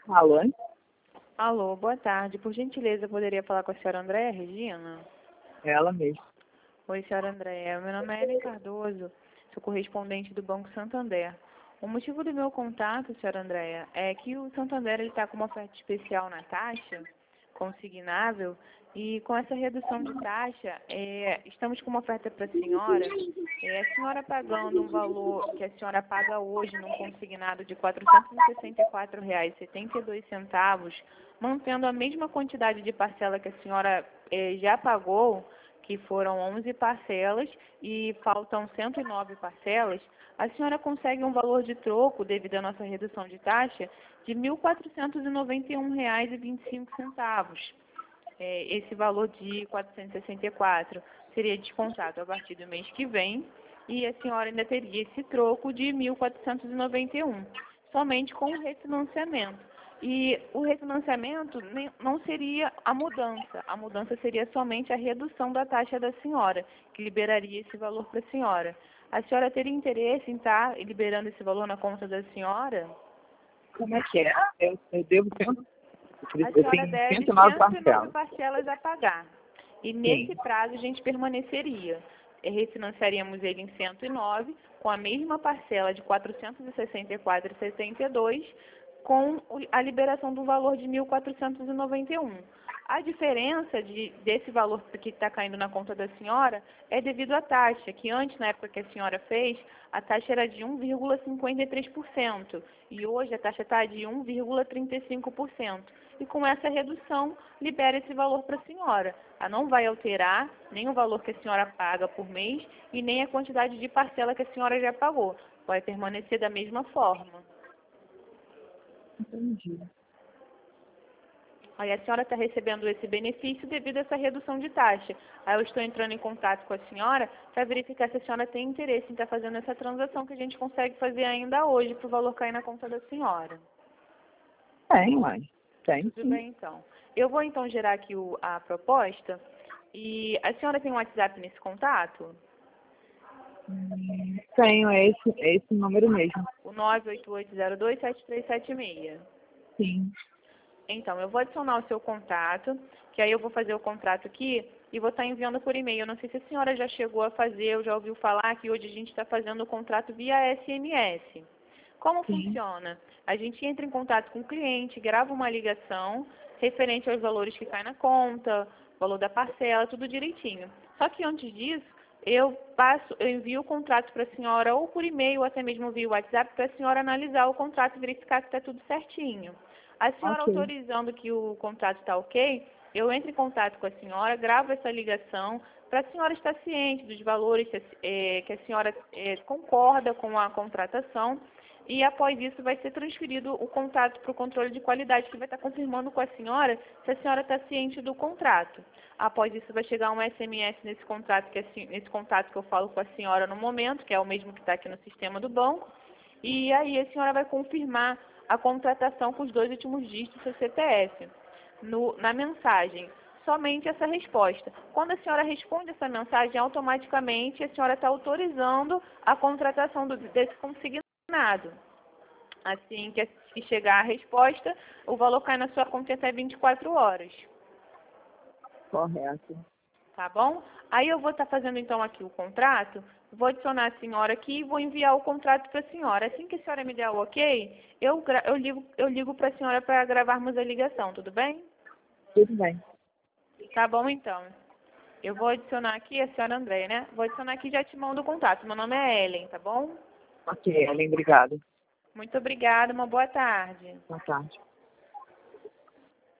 Alô? Alô, boa tarde. Por gentileza, eu poderia falar com a senhora Andréia Regina? Ela mesma. Oi, senhora Andréia. Meu nome é Ellen Cardoso, sou correspondente do Banco Santander. O motivo do meu contato, senhora Andréia, é que o Santander está com uma oferta especial na taxa consignável e com essa redução de taxa, estamos com uma oferta para a senhora. A senhora pagando um valor que a senhora paga hoje num consignado de R$ 464,72, mantendo a mesma quantidade de parcela que a senhora já pagou, que foram 11 parcelas e faltam 109 parcelas, a senhora consegue um valor de troco, devido à nossa redução de taxa, de R$ 1.491,25. Esse valor de 464 seria descontado a partir do mês que vem e a senhora ainda teria esse troco de 1.491, somente com o refinanciamento. E o refinanciamento não seria a mudança seria somente a redução da taxa da senhora, que liberaria esse valor para a senhora. A senhora teria interesse em estar liberando esse valor na conta da senhora? Como é que é? Eu devo tempo. A senhora deve 109 109 parcelas a pagar. E nesse Sim. prazo a gente permaneceria. Refinanciaríamos ele em 109, com a mesma parcela de R$ 464,72, com a liberação do valor de 1.491. A diferença desse valor que está caindo na conta da senhora é devido à taxa, que antes, na época que a senhora fez, a taxa era de 1,53%, e hoje a taxa está de 1,35%. E com essa redução, libera esse valor para a senhora. Ela não vai alterar nem o valor que a senhora paga por mês e nem a quantidade de parcela que a senhora já pagou. Vai permanecer da mesma forma. Entendi. Aí a senhora está recebendo esse benefício devido a essa redução de taxa. Aí eu estou entrando em contato com a senhora para verificar se a senhora tem interesse em estar fazendo essa transação que a gente consegue fazer ainda hoje para o valor cair na conta da senhora. Tem, mãe. Tem, Tudo sim. bem, então. Eu vou, então, gerar aqui a proposta. E a senhora tem um WhatsApp nesse contato? Tenho esse número mesmo. O 988027376. Sim. Então, eu vou adicionar o seu contato, que aí eu vou fazer o contrato aqui e vou estar enviando por e-mail. Eu não sei se a senhora já chegou a fazer ou já ouviu falar que hoje a gente está fazendo o contrato via SMS. Como Sim. funciona? A gente entra em contato com o cliente, grava uma ligação referente aos valores que caem na conta, valor da parcela, tudo direitinho. Só que antes disso, eu envio o contrato para a senhora ou por e-mail ou até mesmo via WhatsApp para a senhora analisar o contrato e verificar se está tudo certinho. A senhora Ok. autorizando que o contrato está ok, eu entro em contato com a senhora, gravo essa ligação para a senhora estar ciente dos valores que a senhora concorda com a contratação e após isso vai ser transferido o contato para o controle de qualidade que vai estar confirmando com a senhora se a senhora está ciente do contrato. Após isso vai chegar um SMS nesse contrato nesse contato que eu falo com a senhora no momento, que é o mesmo que está aqui no sistema do banco, e aí a senhora vai confirmar a contratação com os 2 últimos dígitos do seu CPF. Na mensagem, somente essa resposta. Quando a senhora responde essa mensagem, automaticamente a senhora está autorizando a contratação desse consignado. Assim que chegar a resposta, o valor cai na sua conta até 24 horas. Correto. Tá bom? Aí eu vou estar fazendo então aqui o contrato, vou adicionar a senhora aqui e vou enviar o contrato para a senhora. Assim que a senhora me der o ok, eu ligo para a senhora para gravarmos a ligação, tudo bem? Tudo bem. Tá bom então. Eu vou adicionar aqui a senhora Andréia, né? Vou adicionar aqui e já te mando o contato. Meu nome é Ellen, tá bom? Ok, Ellen, obrigada. Muito obrigada, uma boa tarde. Boa tarde.